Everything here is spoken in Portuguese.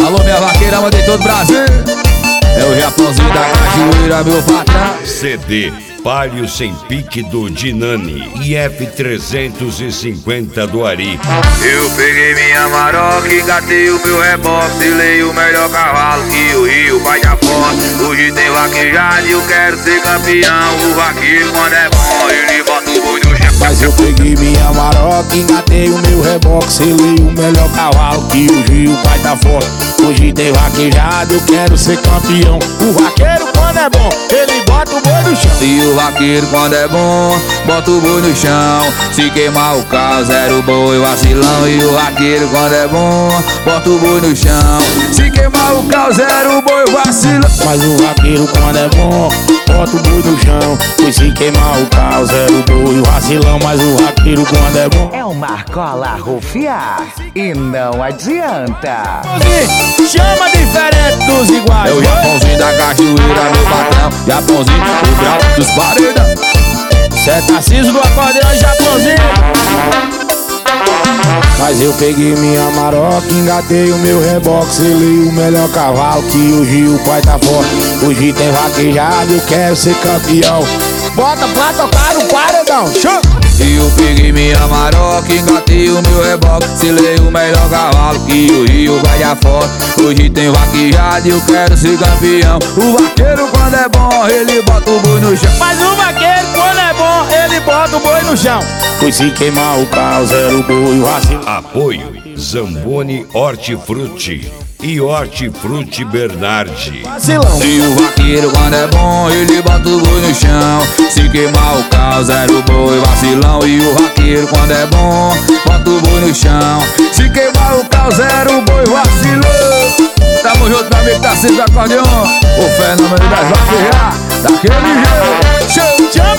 Alô, minha vaqueira, mandei todo o Brasil. É o Japãozinho da Cajueira, meu patrão. CD Palio Sem Pique do Dinani e F350 do Ari. Eu peguei minha maroca, engatei o meu reboque, selei o melhor cavalo que o Rio vai dar forte. Hoje tem vaquejada e eu quero ser campeão. O vaqueiro quando é bom, ele bota o boi no chão. Mas eu peguei minha maroca, engatei o meu reboque, selei o melhor cavalo que o Rio vai dar forte. Hoje tem vaquejada, eu quero ser campeão. O vaqueiro quando é bom, ele bota o boi no chão. E o vaqueiro quando é bom, bota o boi no chão. Se queimar o carro, zero boi, vacilão. E o vaqueiro quando é bom, bota o boi no chão. Se queimar o carro, zero boi, vacilão. Mas o vaqueiro quando é bom, bota o boi no chão. Pois se queimar o carro, zero boi, vacilão. Mas o vaqueiro quando é bom, é uma cola rufiar e não adianta. chama diferente dos iguais. É o Japãozinho da Cajueira, meu patrão. Japãozinho, o brabo dos paredão. Cê tá ciso do acordeão, Japãozinho. Mas eu peguei minha maroca, engatei o meu reboque, selei o melhor cavalo que o Rio pai tá forte. Hoje tem vaquejada, eu quero ser campeão. Bota pra tocar no paredão, show! E eu peguei minha maroca, engatei o meu reboque, selei o melhor cavalo que o Rio vai dar forte. Hoje tem vaquejada e eu quero ser campeão. O vaqueiro quando é bom, ele bota o boi no chão. Mas o vaqueiro quando é bom, ele bota o boi no chão. Pois se queimar o carro, zero boi, vacilo. Apoio Zamboni Hortifruti e Hortifruti Bernardi. Vacilão. E o vaqueiro quando é bom, ele bota o boi no chão. Se queimar o carro, zero boi, vacilão. E o vaqueiro quando é bom, bota o boi no chão. Se queimar o carro, zero boi, vacilão. Tamo junto, meu amigo, tá sendo acordeão. O fenômeno das vaquejas, daquele jeito. Show, show.